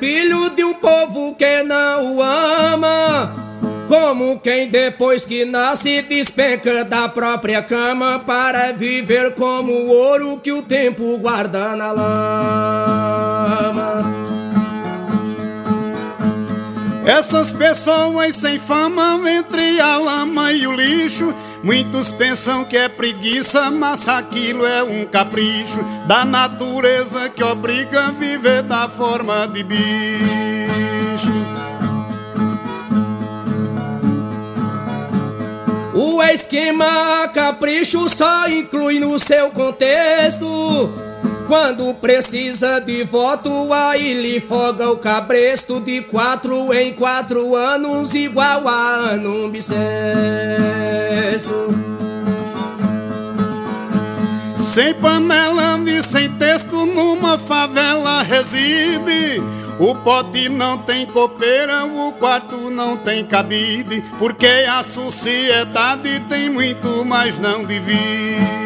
filho de um povo que não o ama, como quem depois que nasce despenca da própria cama para viver como o ouro que o tempo guarda na lama. Essas pessoas sem fama entre a lama e o lixo, muitos pensam que é preguiça, mas aquilo é um capricho da natureza que obriga a viver da forma de bicho. O esquema capricho só inclui no seu contexto quando precisa de voto, aí lhe foga o cabresto de 4 em 4 anos, igual a ano bissexto. Sem panela e sem texto numa favela reside. O pote não tem copeira, o quarto não tem cabide, porque a sociedade tem muito, mas não divide.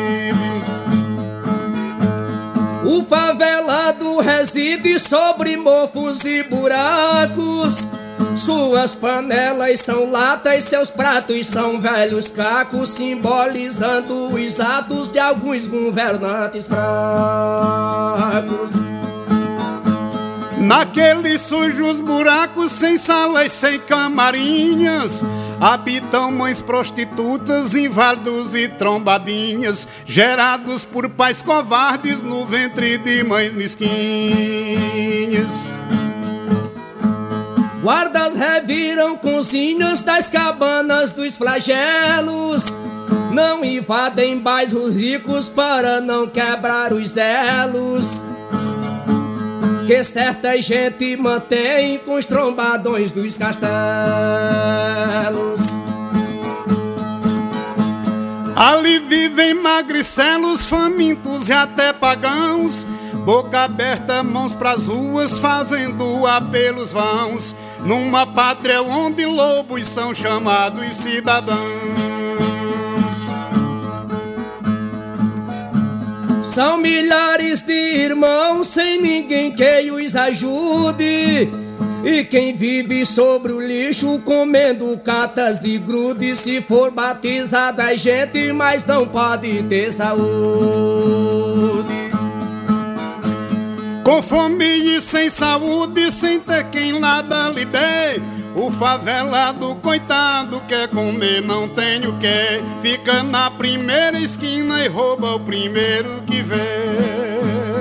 O favelado reside sobre mofos e buracos. Suas panelas são latas, seus pratos são velhos cacos, simbolizando os atos de alguns governantes fracos. Naqueles sujos buracos, sem salas, sem camarinhas, habitam mães prostitutas, inválidos e trombadinhas, gerados por pais covardes no ventre de mães mesquinhas. Guardas reviram cozinhas das cabanas dos flagelos, não invadem bairros ricos para não quebrar os elos que certa gente mantém com os trombadões dos castelos. Ali vivem magricelos, famintos e até pagãos, boca aberta, mãos pras ruas, fazendo apelos vãos, numa pátria onde lobos são chamados cidadãos. São milhares de irmãos sem ninguém que os ajude, e quem vive sobre o lixo comendo catas de grude, se for batizada é gente, mas não pode ter saúde. Com fome e sem saúde, sem ter quem nada lhe dê, o favelado coitado quer comer, não tem o que, fica na primeira esquina e rouba o primeiro que vê.